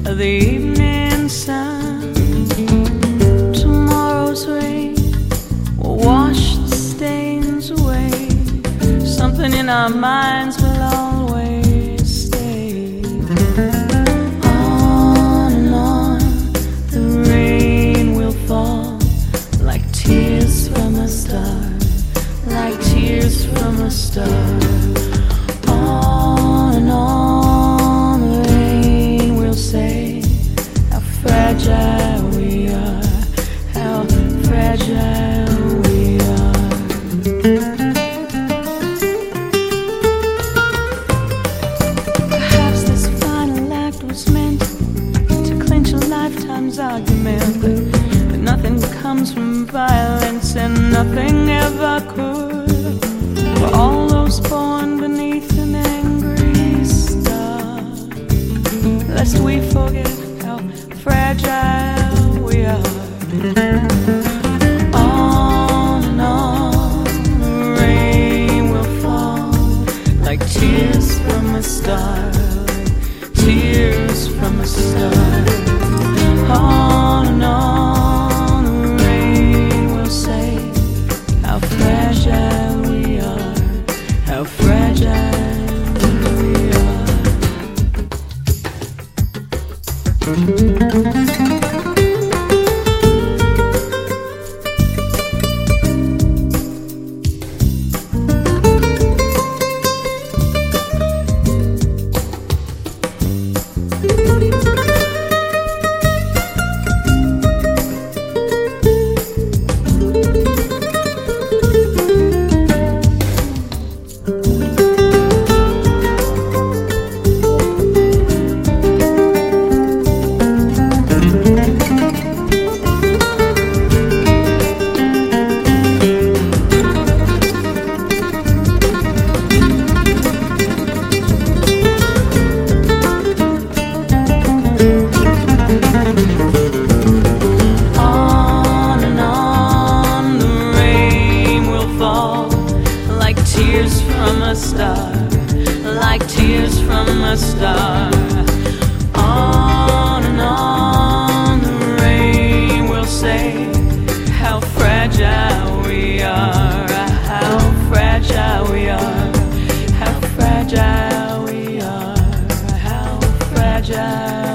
the evening sun. Tomorrow's rain will wash the stains away. Something in our minds will always stay. On and on, the rain will fall like tears from a star, like tears from a star. On and on, the rain will say how fragile we are, how fragile we are. Perhaps this final act was meant to clinch a lifetime's argument, but nothing comes from violence and nothing ever could. For all those born beneath an angry star, lest we forget how fragile we are. On and on, the rain will fall like tears from a star, like tears from a star. On and on, the rain will say how fragile we are, how fragile we are. Tears from a star, like tears from a star. On and on, the rain will say how fragile we are, how fragile we are, how fragile we are, how fragile.